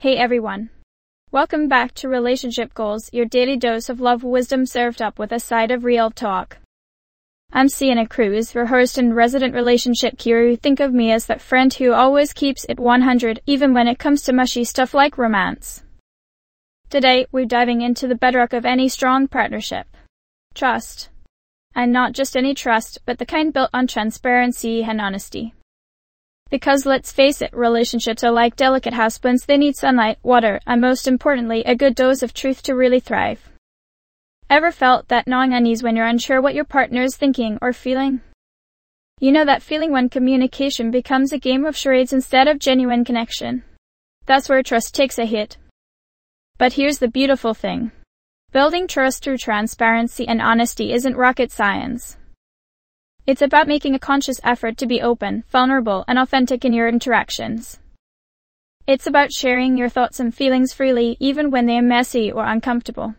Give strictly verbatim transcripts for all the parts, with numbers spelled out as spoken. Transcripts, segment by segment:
Hey everyone. Welcome back to Relationship Goals, your daily dose of love wisdom served up with a side of real talk. I'm Sienna Cruz, your host and resident relationship guru. Think of me as that friend who always keeps it one hundred, even when it comes to mushy stuff like romance. Today, we're diving into the bedrock of any strong partnership. Trust. And not just any trust, but the kind built on transparency and honesty. Because let's face it, relationships are like delicate houseplants. They need sunlight, water, and most importantly, a good dose of truth to really thrive. Ever felt that gnawing unease when you're unsure what your partner is thinking or feeling? You know that feeling when communication becomes a game of charades instead of genuine connection. That's where trust takes a hit. But here's the beautiful thing. Building trust through transparency and honesty isn't rocket science. It's about making a conscious effort to be open, vulnerable, and authentic in your interactions. It's about sharing your thoughts and feelings freely, even when they are messy or uncomfortable.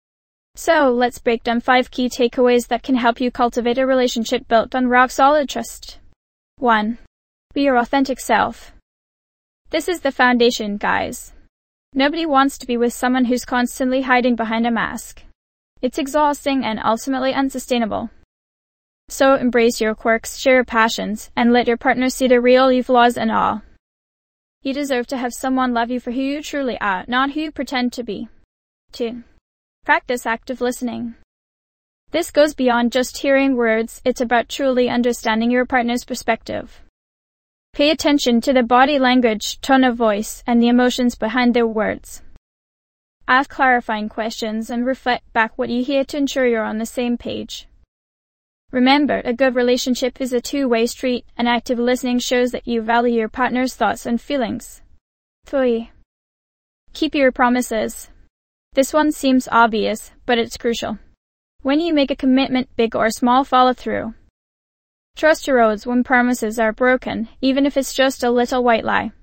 So, let's break down five key takeaways that can help you cultivate a relationship built on rock-solid trust. one. Be your authentic self. This is the foundation, guys. Nobody wants to be with someone who's constantly hiding behind a mask. It's exhausting and ultimately unsustainable. So embrace your quirks, share your passions, and let your partner see the real you, flaws and all. You deserve to have someone love you for who you truly are, not who you pretend to be. two. Practice active listening. This goes beyond just hearing words. It's about truly understanding your partner's perspective. Pay attention to the body language, tone of voice, and the emotions behind their words. Ask clarifying questions and reflect back what you hear to ensure you're on the same page. Remember, a good relationship is a two-way street, and active listening shows that you value your partner's thoughts and feelings. three. Keep your promises. This one seems obvious, but it's crucial. When you make a commitment, big or small, follow through. Trust erodes when promises are broken, even if it's just a little white lie.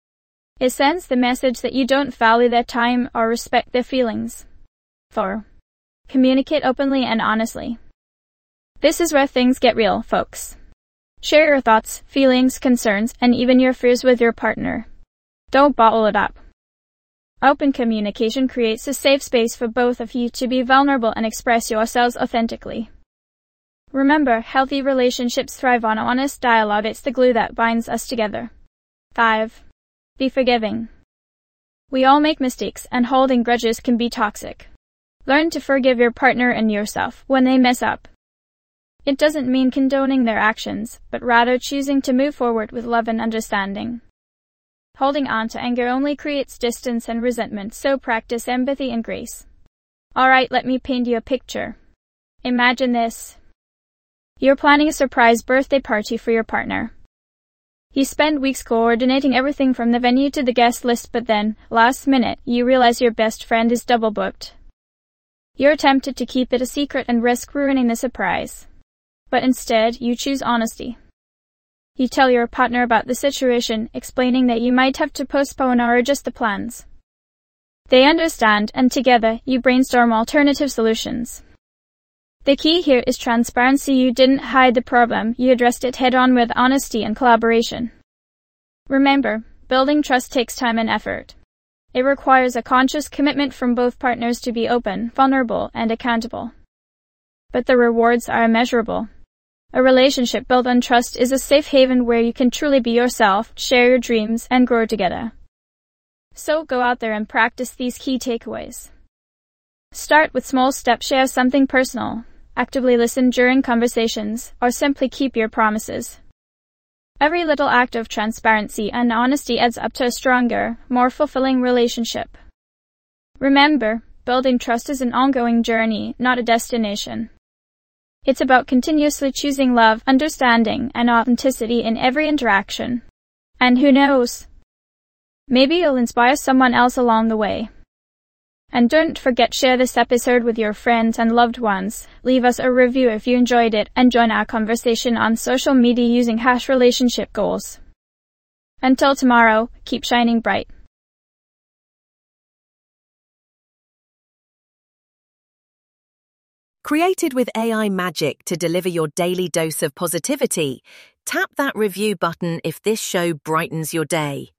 It sends the message that you don't value their time or respect their feelings. four. Communicate openly and honestly. This is where things get real, folks. Share your thoughts, feelings, concerns, and even your fears with your partner. Don't bottle it up. Open communication creates a safe space for both of you to be vulnerable and express yourselves authentically. Remember, healthy relationships thrive on honest dialogue. It's the glue that binds us together. five. Be forgiving. We all make mistakes, and holding grudges can be toxic. Learn to forgive your partner and yourself when they mess up. It doesn't mean condoning their actions, but rather choosing to move forward with love and understanding. Holding on to anger only creates distance and resentment, so practice empathy and grace. Alright, let me paint you a picture. Imagine this. You're planning a surprise birthday party for your partner. You spend weeks coordinating everything from the venue to the guest list, but then, last minute, you realize your best friend is double booked. You're tempted to keep it a secret and risk ruining the surprise. But instead, you choose honesty. You tell your partner about the situation, explaining that you might have to postpone or adjust the plans. They understand, and together, you brainstorm alternative solutions. The key here is transparency. You didn't hide the problem, you addressed it head-on with honesty and collaboration. Remember, building trust takes time and effort. It requires a conscious commitment from both partners to be open, vulnerable, and accountable. But the rewards are immeasurable. A relationship built on trust is a safe haven where you can truly be yourself, share your dreams, and grow together. So go out there and practice these key takeaways. Start with small steps. Share something personal. Actively listen during conversations, or simply keep your promises. Every little act of transparency and honesty adds up to a stronger, more fulfilling relationship. Remember, building trust is an ongoing journey, not a destination. It's about continuously choosing love, understanding, and authenticity in every interaction. And who knows? Maybe you'll inspire someone else along the way. And don't forget, share this episode with your friends and loved ones. Leave us a review if you enjoyed it, and join our conversation on social media using hash relationship goals. Until tomorrow, keep shining bright. Created with A I magic to deliver your daily dose of positivity, tap that review button if this show brightens your day.